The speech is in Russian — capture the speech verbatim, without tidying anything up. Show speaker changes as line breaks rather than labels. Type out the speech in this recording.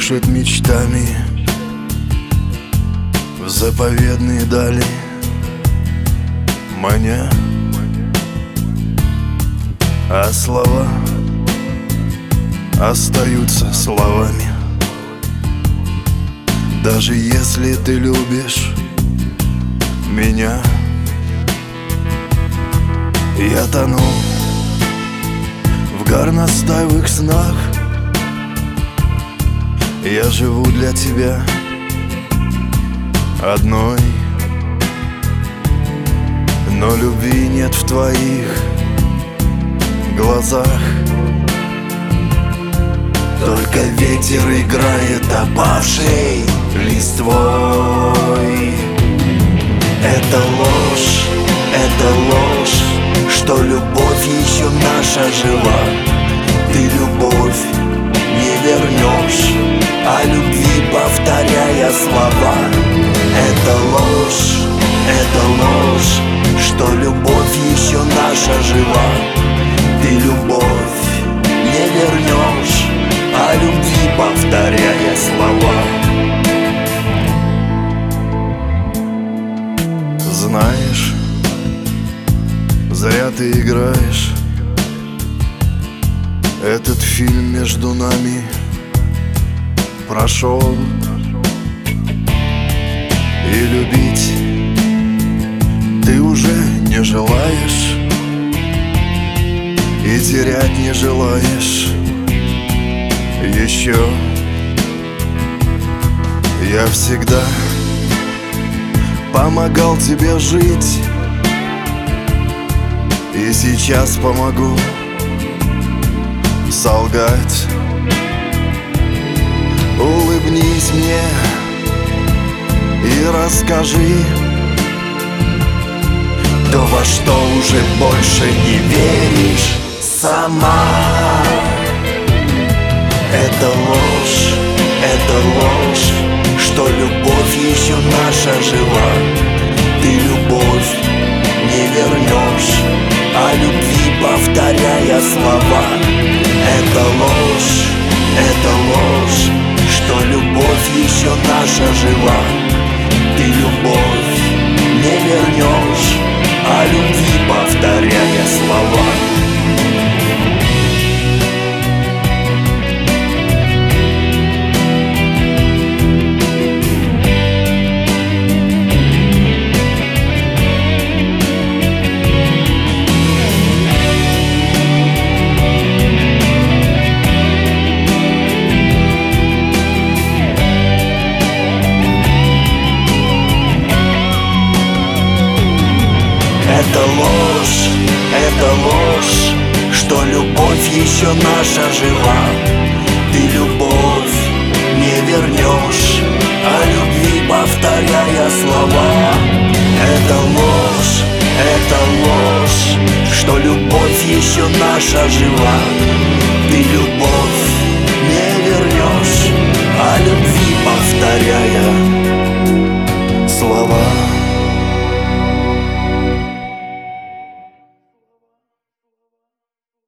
дышит мечтами в заповедные дали, маня, а слова остаются словами. Даже если ты любишь меня, я тону в горностаевых снах. Я живу для тебя одной, но любви нет в твоих глазах. Только ветер играет опавшей листвой. Это ложь, это ложь, что любовь еще наша жива. Ты любовь не вернешь, о любви повторяя слова. Это ложь, это ложь, что любовь еще наша жива. Ты любовь не вернешь, о любви повторяя слова. Знаешь, зря ты играешь. Этот фильм между нами прошел, и любить ты уже не желаешь, и терять не желаешь еще. Я всегда помогал тебе жить, и сейчас помогу солгать. Улыбнись мне и расскажи то, во что уже больше не веришь сама. Это ложь, это ложь, что любовь еще наша жива. Ты любовь не вернешь, о любви повторяя слова. Это ложь, это ложь, что любовь еще наша жива. Ты любовь не вернешь, о любви повторяя слова. Это ложь, это ложь, что любовь еще наша жива. Ты любовь не вернешь, о любви повторяя слова. Это ложь, это ложь, что любовь еще наша жива. Ты любовь